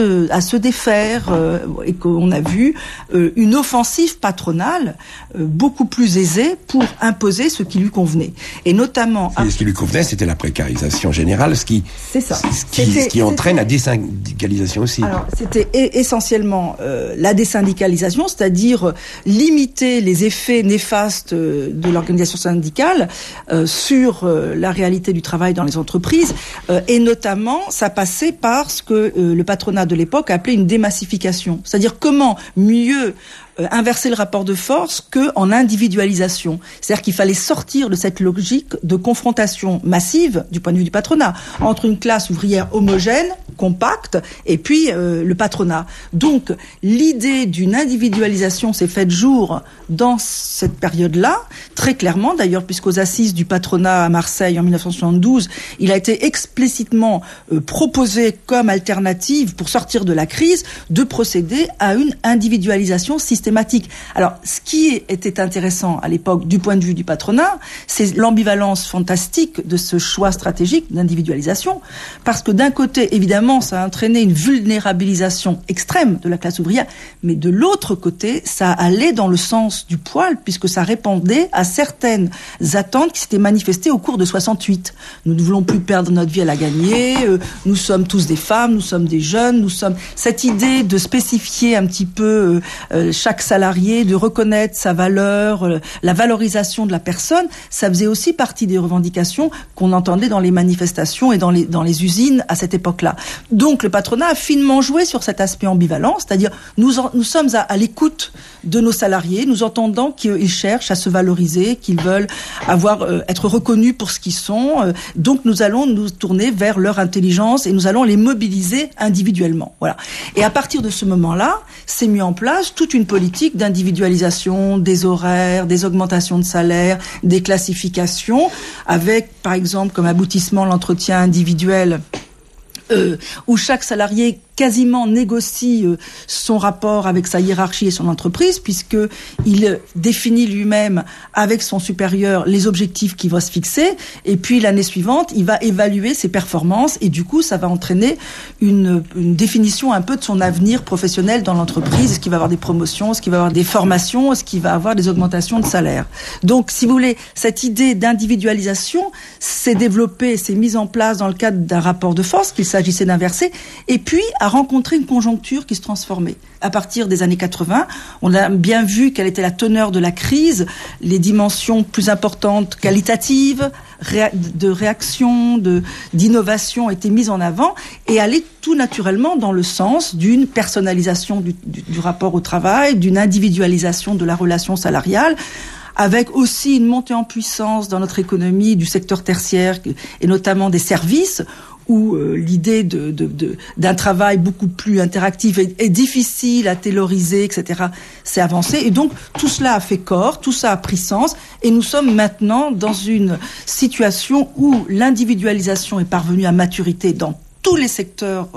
se défaire et qu'on a vu une offensive patronale beaucoup plus aisée pour imposer ce qui lui convenait. Et notamment... Et ce qui lui convenait, c'était la précarisation générale, ce qui entraîne la désyndicalisation aussi. Alors, c'était essentiellement la désyndicalisation, c'est-à-dire limiter les effets néfastes de l'organisation syndicale sur la réalité du travail dans les entreprises et notamment ça passait par ce que le patronat de l'époque appelait une démassification, c'est-à-dire comment mieux inverser le rapport de force qu'en individualisation. C'est-à-dire qu'il fallait sortir de cette logique de confrontation massive, du point de vue du patronat, entre une classe ouvrière homogène compacte, et puis le patronat. Donc l'idée d'une individualisation s'est faite jour dans cette période-là, très clairement d'ailleurs, puisqu'aux assises du patronat à Marseille en 1972, il a été explicitement proposé comme alternative pour sortir de la crise de procéder à une individualisation systématique. Alors ce qui était intéressant à l'époque du point de vue du patronat, c'est l'ambivalence fantastique de ce choix stratégique d'individualisation, parce que d'un côté, évidemment, ça a entraîné une vulnérabilisation extrême de la classe ouvrière, mais de l'autre côté, ça allait dans le sens du poil, puisque ça répondait à certaines attentes qui s'étaient manifestées au cours de 68. Nous ne voulons plus perdre notre vie à la gagner, nous sommes tous des femmes, nous sommes des jeunes, nous sommes... Cette idée de spécifier un petit peu chaque salarié, de reconnaître sa valeur, la valorisation de la personne, ça faisait aussi partie des revendications qu'on entendait dans les manifestations et dans les usines à cette époque-là. Donc le patronat a finement joué sur cet aspect ambivalent, c'est-à-dire nous sommes à l'écoute de nos salariés, nous entendons qu'ils cherchent à se valoriser, qu'ils veulent être reconnus pour ce qu'ils sont. Donc nous allons nous tourner vers leur intelligence et nous allons les mobiliser individuellement. Voilà. Et à partir de ce moment-là, s'est mis en place toute une politique d'individualisation des horaires, des augmentations de salaire, des classifications, avec par exemple comme aboutissement l'entretien individuel où chaque salarié quasiment négocie son rapport avec sa hiérarchie et son entreprise, puisque il définit lui-même avec son supérieur les objectifs qu'il va se fixer, et puis l'année suivante, il va évaluer ses performances, et du coup, ça va entraîner une définition un peu de son avenir professionnel dans l'entreprise. Est-ce qu'il va avoir des promotions, est-ce qu'il va avoir des formations, est-ce qu'il va avoir des augmentations de salaire. Donc, si vous voulez, cette idée d'individualisation s'est développée, s'est mise en place dans le cadre d'un rapport de force qu'il s'agissait d'inverser, et puis a rencontré une conjoncture qui se transformait. À partir des années 80, on a bien vu quelle était la teneur de la crise, les dimensions plus importantes qualitatives, de réaction, d'innovation étaient mises en avant et allaient tout naturellement dans le sens d'une personnalisation du rapport au travail, d'une individualisation de la relation salariale, avec aussi une montée en puissance dans notre économie du secteur tertiaire et notamment des services, où l'idée d'un travail beaucoup plus interactif est difficile à tailoriser, etc., s'est avancée. Et donc, tout cela a fait corps, tout ça a pris sens, et nous sommes maintenant dans une situation où l'individualisation est parvenue à maturité dans tous les secteurs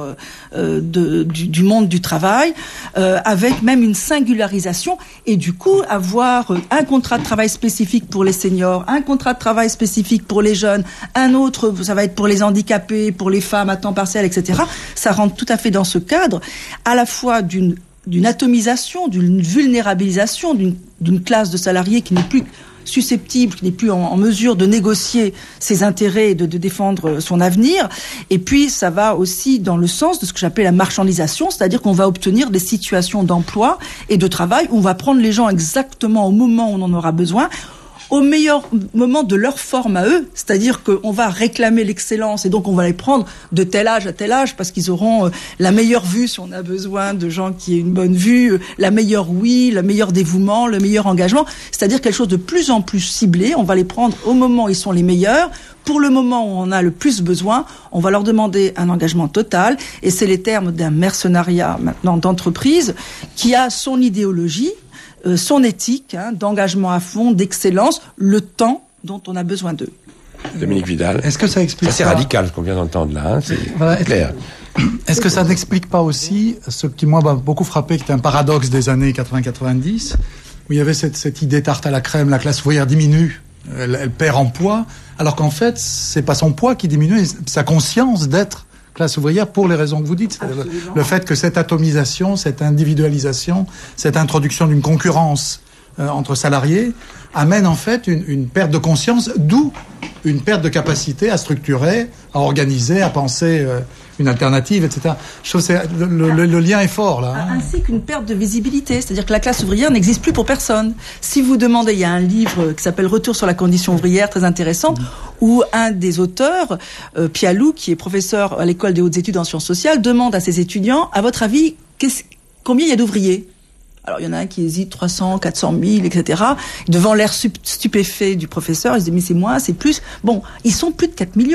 du monde du travail, avec même une singularisation, et du coup avoir un contrat de travail spécifique pour les seniors, un contrat de travail spécifique pour les jeunes, un autre, ça va être pour les handicapés, pour les femmes à temps partiel, etc. Ça rentre tout à fait dans ce cadre, à la fois d'une atomisation, d'une vulnérabilisation d'une classe de salariés qui n'est plus susceptible, qui n'est plus en mesure de négocier ses intérêts et de défendre son avenir. Et puis, ça va aussi dans le sens de ce que j'appelle la marchandisation, c'est-à-dire qu'on va obtenir des situations d'emploi et de travail où on va prendre les gens exactement au moment où on en aura besoin, au meilleur moment de leur forme à eux, c'est-à-dire qu'on va réclamer l'excellence et donc on va les prendre de tel âge à tel âge parce qu'ils auront la meilleure vue si on a besoin de gens qui aient une bonne vue, la meilleure ouïe, le meilleur dévouement, le meilleur engagement, c'est-à-dire quelque chose de plus en plus ciblé. On va les prendre au moment où ils sont les meilleurs. Pour le moment où on a le plus besoin, on va leur demander un engagement total, et c'est les termes d'un mercenariat maintenant d'entreprise qui a son idéologie, son éthique, d'engagement à fond, d'excellence, le temps dont on a besoin d'eux. Dominique Vidal. Est-ce que ça explique c'est radical ce qu'on vient d'entendre là, c'est clair. Est-ce que ça n'explique pas aussi ce qui moi m'a beaucoup frappé, qui était un paradoxe des années 80-90, où il y avait cette idée tarte à la crème, la classe ouvrière diminue, elle perd en poids, alors qu'en fait c'est pas son poids qui diminue, sa conscience d'être classe ouvrière pour les raisons que vous dites. Le fait que cette atomisation, cette individualisation, cette introduction d'une concurrence entre salariés amène en fait une perte de conscience, d'où une perte de capacité à structurer, à organiser, à penser une alternative, etc. Je trouve que le lien est fort là. Ainsi qu'une perte de visibilité, c'est-à-dire que la classe ouvrière n'existe plus pour personne. Si vous demandez, il y a un livre qui s'appelle Retour sur la condition ouvrière, très intéressant, où un des auteurs, Pialou, qui est professeur à l'école des hautes études en sciences sociales, demande à ses étudiants, à votre avis, combien il y a d'ouvriers ? Alors, il y en a un qui hésite, 300, 400 000, etc. Devant l'air stupéfait du professeur, il se dit, mais c'est moins, c'est plus. Bon, ils sont plus de 4 millions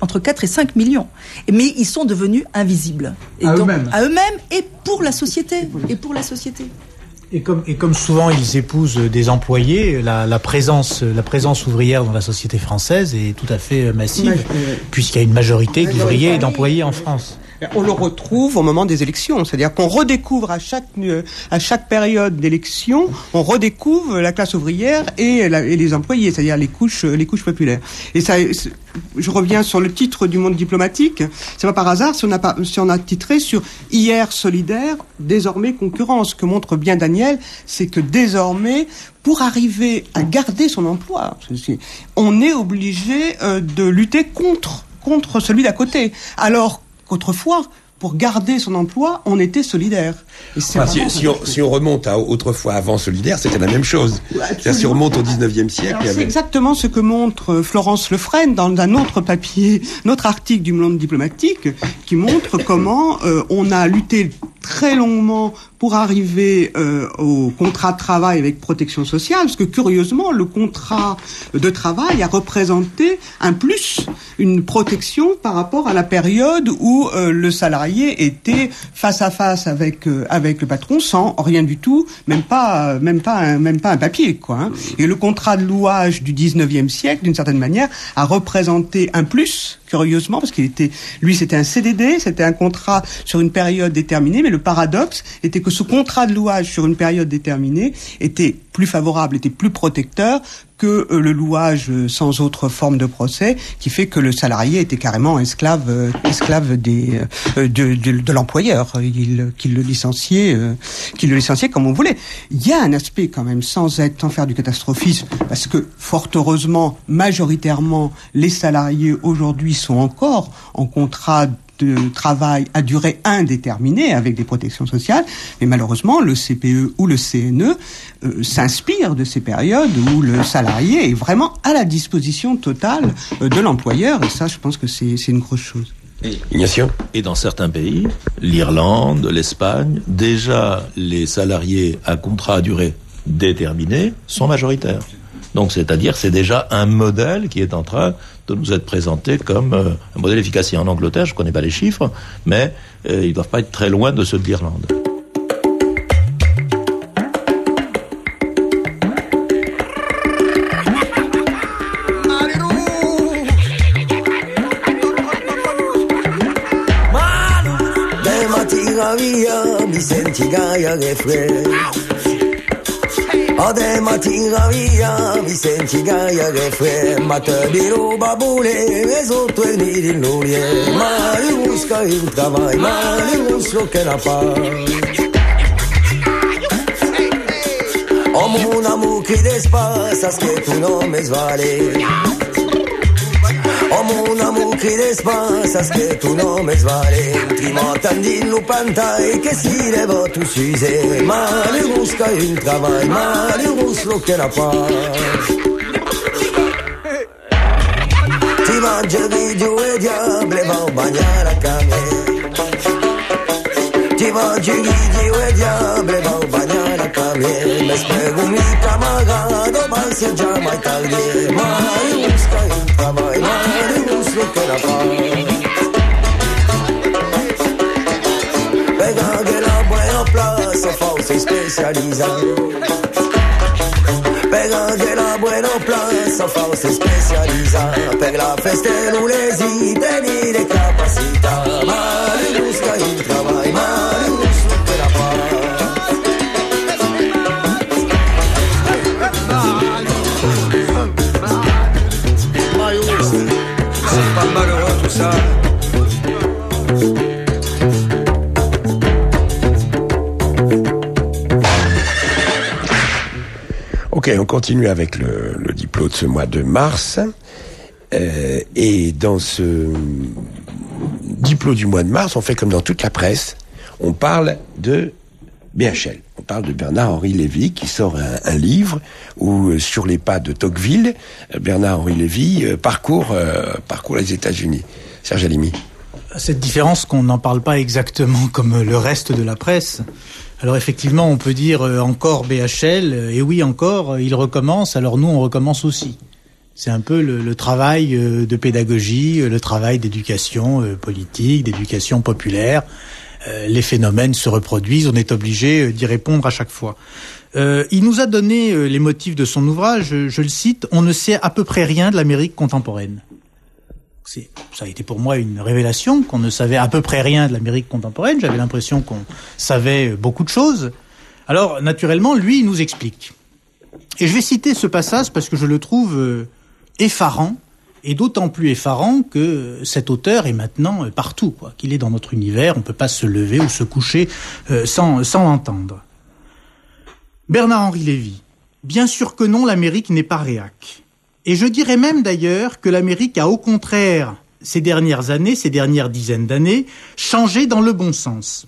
entre 4 et 5 millions. Mais ils sont devenus invisibles. Et à eux-mêmes et pour la société. Et comme souvent ils épousent des employés, la présence ouvrière dans la société française est tout à fait massive, puisqu'il y a une majorité d'ouvriers et d'employés en France. On le retrouve au moment des élections, c'est-à-dire qu'on redécouvre à chaque période d'élection, on redécouvre la classe ouvrière et les employés, c'est-à-dire les couches populaires. Et ça, je reviens sur le titre du Monde diplomatique. C'est pas par hasard si on a titré sur Hier solidaire, désormais concurrence. Ce que montre bien Daniel, c'est que désormais, pour arriver à garder son emploi, on est obligé de lutter contre celui d'à côté. Alors qu'autrefois, pour garder son emploi, on était solidaire. Et si on remonte à autrefois, avant solidaire, c'était la même chose. C'est-à-dire, si on remonte au 19e siècle... C'est exactement ce que montre Florence Lefresne dans un autre papier, notre article du Monde diplomatique, qui montre comment on a lutté très longuement pour arriver au contrat de travail avec protection sociale, parce que curieusement, le contrat de travail a représenté un plus, une protection par rapport à la période où le salarié était face à face avec le patron sans rien du tout, même pas un papier, quoi. Hein. Et le contrat de louage du 19e siècle, d'une certaine manière, a représenté un plus, curieusement, parce c'était un CDD, c'était un contrat sur une période déterminée, mais le paradoxe était que ce contrat de louage sur une période déterminée était plus favorable, était plus protecteur que le louage sans autre forme de procès, qui fait que le salarié était carrément esclave de l'employeur, qu'il le licenciait comme on voulait. Il y a un aspect quand même, sans faire du catastrophisme, parce que fort heureusement, majoritairement, les salariés aujourd'hui sont encore en contrat de travail à durée indéterminée avec des protections sociales, mais malheureusement le CPE ou le CNE s'inspire de ces périodes où le salarié est vraiment à la disposition totale de l'employeur, et ça je pense que c'est une grosse chose. Et dans certains pays, l'Irlande, l'Espagne, déjà les salariés à contrat à durée déterminée sont majoritaires. Donc, c'est-à-dire, c'est déjà un modèle qui est en train de nous être présenté comme un modèle efficace. Et en Angleterre, je ne connais pas les chiffres, mais ils ne doivent pas être très loin de ceux de l'Irlande. Ode mattina via, mi senti gaia che fre, ma te di roba bule, e sotto i nidi in lurie, ma li busca il travail, ma li busco che la fa. Om una mucchi de spasas che tu non mi svali. Om una mucchi de spasas che tu non mi svali. Ti mortan di lupantai che si levo tu suse, ma li busca il travail, ma li busco che la fa. Ti mangia di giù e diable va a bagnare a cane. Ti mangi di giù e diable va a bagnare a cane. Mi spiego mica magado, ma se già mai tardi, ma li busca il travail, ma li busco che la fa. Pega che la buena plaza fa specializzato. Pega che la buena plaza fa specializzato. Per la festa l'ulesi teni le capacità. Ma li busca il travail, ma li busco che la fa. Ma io se fa male tu sai. Ok, on continue avec le diplôme de ce mois de mars. Et dans ce diplôme du mois de mars, on fait comme dans toute la presse, on parle de BHL. On parle de Bernard-Henri Lévy qui sort un livre où, sur les pas de Tocqueville, Bernard-Henri Lévy parcourt les États-Unis. Serge Halimi. Cette différence qu'on n'en parle pas exactement comme le reste de la presse. Alors effectivement, on peut dire encore BHL, et oui encore, il recommence, alors nous on recommence aussi. C'est un peu le travail de pédagogie, le travail d'éducation politique, d'éducation populaire. Les phénomènes se reproduisent, on est obligé d'y répondre à chaque fois. Il nous a donné les motifs de son ouvrage, je le cite, « On ne sait à peu près rien de l'Amérique contemporaine ». Ça a été pour moi une révélation qu'on ne savait à peu près rien de l'Amérique contemporaine. J'avais l'impression qu'on savait beaucoup de choses. Alors, naturellement, lui, il nous explique. Et je vais citer ce passage parce que je le trouve effarant, et d'autant plus effarant que cet auteur est maintenant partout, quoi. Qu'il est dans notre univers, on ne peut pas se lever ou se coucher sans l'entendre. Bernard-Henri Lévy. Bien sûr que non, l'Amérique n'est pas réac. Et je dirais même d'ailleurs que l'Amérique a au contraire, ces dernières années, ces dernières dizaines d'années, changé dans le bon sens.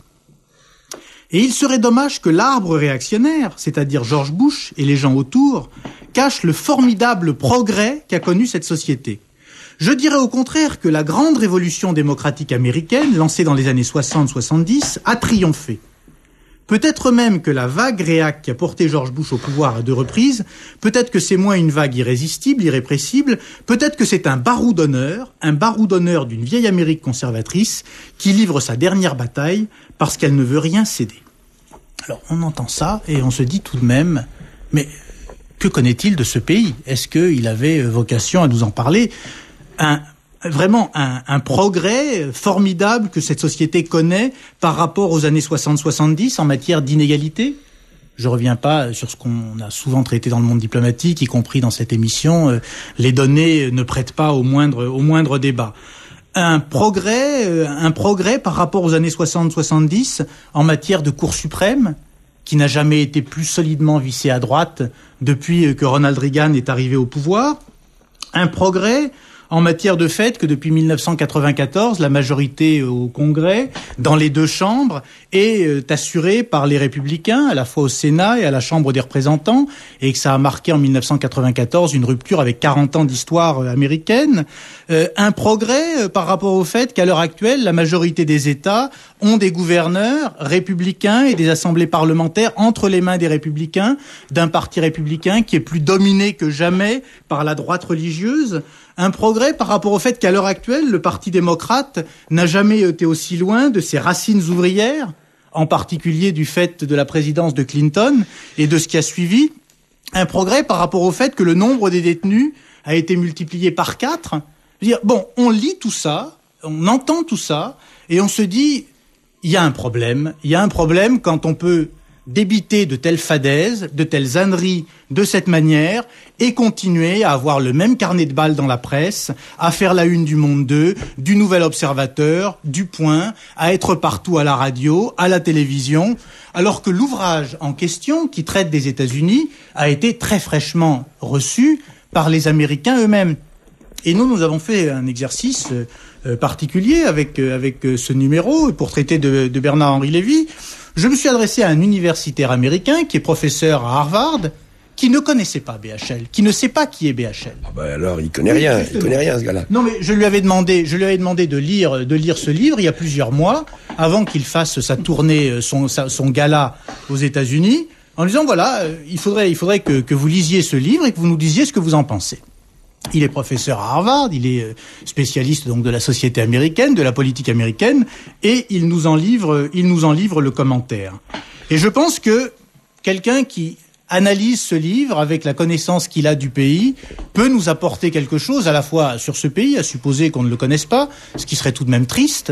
Et il serait dommage que l'arbre réactionnaire, c'est-à-dire George Bush et les gens autour, cache le formidable progrès qu'a connu cette société. Je dirais au contraire que la grande révolution démocratique américaine, lancée dans les années 60-70, a triomphé. Peut-être même que la vague réac qui a porté George Bush au pouvoir à 2 reprises, peut-être que c'est moins une vague irrésistible, irrépressible, peut-être que c'est un baroud d'honneur d'une vieille Amérique conservatrice qui livre sa dernière bataille parce qu'elle ne veut rien céder. Alors on entend ça et on se dit tout de même, mais que connaît-il de ce pays ? Est-ce qu'il avait vocation à nous en parler ? Vraiment un progrès formidable que cette société connaît par rapport aux années 60-70 en matière d'inégalité. Je reviens pas sur ce qu'on a souvent traité dans le monde diplomatique, y compris dans cette émission. Les données ne prêtent pas au moindre débat. Un progrès par rapport aux années 60-70 en matière de Cour suprême, qui n'a jamais été plus solidement vissée à droite depuis que Ronald Reagan est arrivé au pouvoir. Un progrès en matière de fait que depuis 1994, la majorité au Congrès, dans les 2 chambres, est assurée par les Républicains, à la fois au Sénat et à la Chambre des représentants, et que ça a marqué en 1994 une rupture avec 40 ans d'histoire américaine. Un progrès par rapport au fait qu'à l'heure actuelle, la majorité des États ont des gouverneurs républicains et des assemblées parlementaires entre les mains des républicains, d'un parti républicain qui est plus dominé que jamais par la droite religieuse. Un progrès par rapport au fait qu'à l'heure actuelle, le Parti démocrate n'a jamais été aussi loin de ses racines ouvrières, en particulier du fait de la présidence de Clinton et de ce qui a suivi. Un progrès par rapport au fait que le nombre des détenus a été multiplié par 4. Je veux dire, bon, on lit tout ça, on entend tout ça, et on se dit, il y a un problème quand on peut débiter de telles fadaises, de telles âneries de cette manière et continuer à avoir le même carnet de balles dans la presse, à faire la une du Monde 2, du Nouvel Observateur, du Point, à être partout à la radio, à la télévision, alors que l'ouvrage en question, qui traite des États-Unis, a été très fraîchement reçu par les Américains eux-mêmes. Et nous avons fait un exercice particulier avec ce numéro pour traiter de Bernard-Henri Lévy. Je me suis adressé à un universitaire américain qui est professeur à Harvard, qui ne connaissait pas BHL, qui ne sait pas qui est BHL. Ah ben alors, il connaît rien, ce gars-là. Non, mais je lui avais demandé de lire ce livre il y a plusieurs mois, avant qu'il fasse sa tournée, son gala aux États-Unis, en lui disant voilà, il faudrait que vous lisiez ce livre et que vous nous disiez ce que vous en pensez. Il est professeur à Harvard, il est spécialiste donc de la société américaine, de la politique américaine, et il nous en livre le commentaire. Et je pense que quelqu'un qui analyse ce livre avec la connaissance qu'il a du pays peut nous apporter quelque chose à la fois sur ce pays, à supposer qu'on ne le connaisse pas, ce qui serait tout de même triste,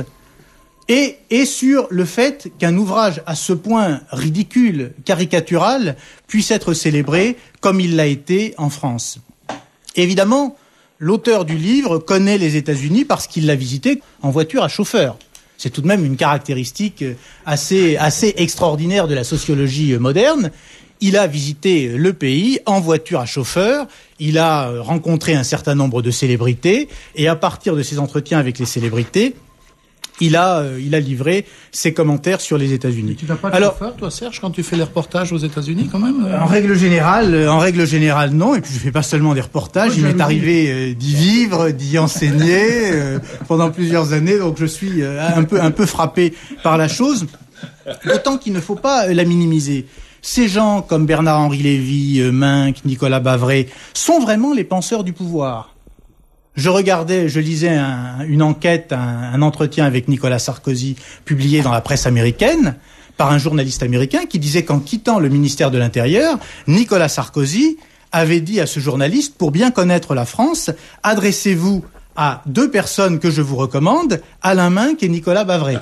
et sur le fait qu'un ouvrage à ce point ridicule, caricatural, puisse être célébré comme il l'a été en France. Évidemment, l'auteur du livre connaît les États-Unis parce qu'il l'a visité en voiture à chauffeur. C'est tout de même une caractéristique assez extraordinaire de la sociologie moderne. Il a visité le pays en voiture à chauffeur, il a rencontré un certain nombre de célébrités, et à partir de ses entretiens avec les célébrités, il a livré ses commentaires sur les États-Unis. Tu n'as pas de chauffeur, toi, Serge, quand tu fais les reportages aux États-Unis, quand même En règle générale, non. Et puis je fais pas seulement des reportages. Il m'est arrivé d'y vivre, d'y enseigner pendant plusieurs années. Donc je suis un peu frappé par la chose. D'autant qu'il ne faut pas la minimiser. ces gens comme Bernard-Henri Lévy, Minck, Nicolas Bavret, sont vraiment les penseurs du pouvoir. Je lisais une enquête, un entretien avec Nicolas Sarkozy, publié dans la presse américaine, par un journaliste américain qui disait qu'en quittant le ministère de l'Intérieur, Nicolas Sarkozy avait dit à ce journaliste, pour bien connaître la France, adressez-vous à 2 personnes que je vous recommande, Alain Minck et Nicolas Bavret.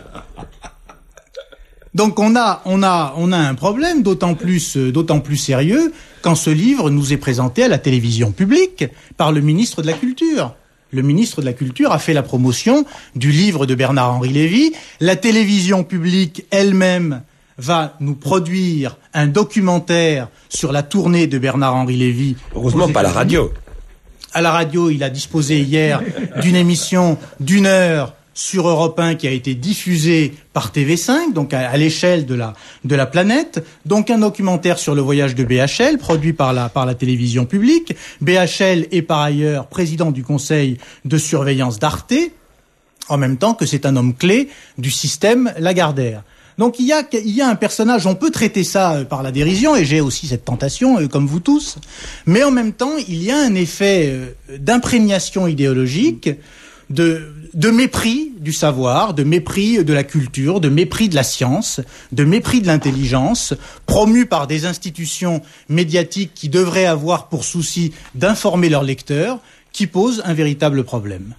Donc on a un problème d'autant plus sérieux quand ce livre nous est présenté à la télévision publique par le ministre de la Culture. Le ministre de la Culture a fait la promotion du livre de Bernard-Henri Lévy. La télévision publique elle-même va nous produire un documentaire sur la tournée de Bernard-Henri Lévy. Heureusement pas la radio. À la radio, il a disposé hier d'une émission d'1 heure sur Europe 1 qui a été diffusée par TV5, donc à l'échelle de la planète. Donc un documentaire sur le voyage de BHL, produit par la télévision publique. BHL est par ailleurs président du conseil de surveillance d'Arte, en même temps que c'est un homme clé du système Lagardère. Donc il y a un personnage, on peut traiter ça par la dérision, et j'ai aussi cette tentation, comme vous tous, mais en même temps, il y a un effet d'imprégnation idéologique, de mépris du savoir, de mépris de la culture, de mépris de la science, de mépris de l'intelligence, promu par des institutions médiatiques qui devraient avoir pour souci d'informer leurs lecteurs, qui pose un véritable problème.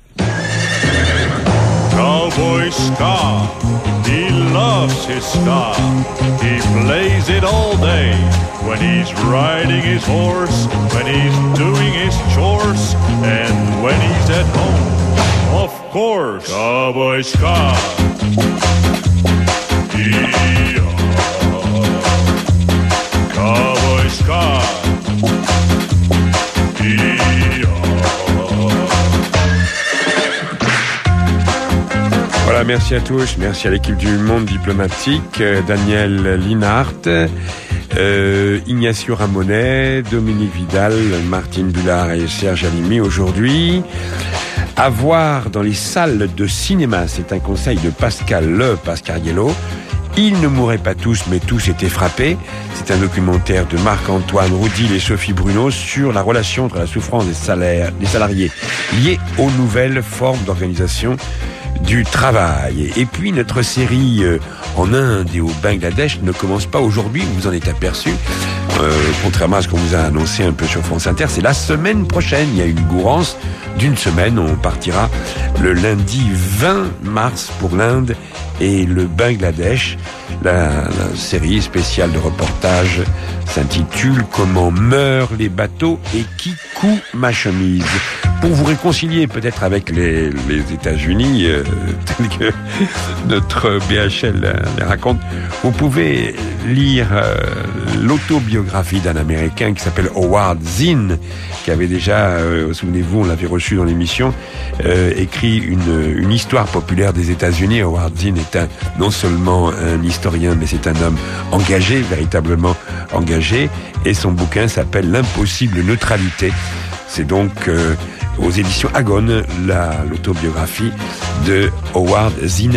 Cowboy ska, he loves his ska. He plays it all day when he's riding his horse, when he's doing his chores, and when he's at home, of course. Cowboy ska. Cowboy ska. Voilà, merci à tous, merci à l'équipe du Monde Diplomatique, Daniel Linhart, Ignacio Ramonet, Dominique Vidal, Martine Bullard et Serge Halimi. Aujourd'hui, à voir dans les salles de cinéma, c'est un conseil de Pascal Pascariello. Ils ne mourraient pas tous, mais tous étaient frappés. C'est un documentaire de Marc-Antoine Roudil et Sophie Bruno sur la relation entre la souffrance des salariés liée aux nouvelles formes d'organisation du travail. Et puis notre série en Inde et au Bangladesh ne commence pas aujourd'hui, vous vous en êtes aperçu, contrairement à ce qu'on vous a annoncé un peu sur France Inter, c'est la semaine prochaine. Il y a une gourance d'une semaine, on partira le lundi 20 mars pour l'Inde et le Bangladesh. La série spéciale de reportage s'intitule « Comment meurent les bateaux et qui coud ma chemise ?» Pour vous réconcilier peut-être avec les États-Unis, tel que notre BHL les raconte, vous pouvez lire l'autobiographie d'un Américain qui s'appelle Howard Zinn, qui avait déjà, souvenez-vous, on l'avait reçu dans l'émission, écrit une histoire populaire des États-Unis. Howard Zinn est non seulement un historien, mais c'est un homme engagé, véritablement engagé, et son bouquin s'appelle « L'impossible neutralité ». C'est donc aux éditions Agone, l'autobiographie de Howard Zinn,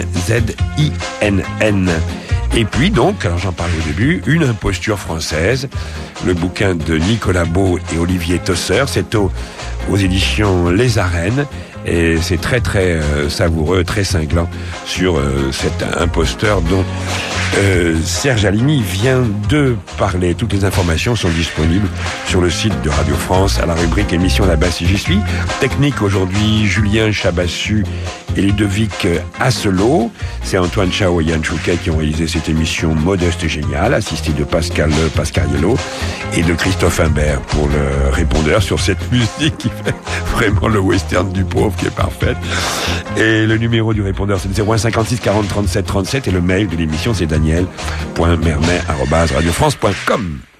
Z-I-N-N. Et puis donc, alors j'en parlais au début, Une imposture française, le bouquin de Nicolas Beau et Olivier Tosser, c'est aux éditions Les Arènes, et c'est très très savoureux, très cinglant sur cet imposteur dont Serge Halimi vient de parler. Toutes les informations sont disponibles sur le site de Radio France à la rubrique émission là-bas si j'y suis. Technique aujourd'hui, Julien Chabassu et Ludovic Asselot. C'est Antoine Chao et Yann Chouquet qui ont réalisé cette émission modeste et géniale, assistée de Pascal Pascariello et de Christophe Imbert pour le répondeur sur cette musique qui fait vraiment le western du pauvre qui est parfaite. Et le numéro du répondeur c'est le 0156 40 37 37 et le mail de l'émission c'est daniel.mermet@radiofrance.com.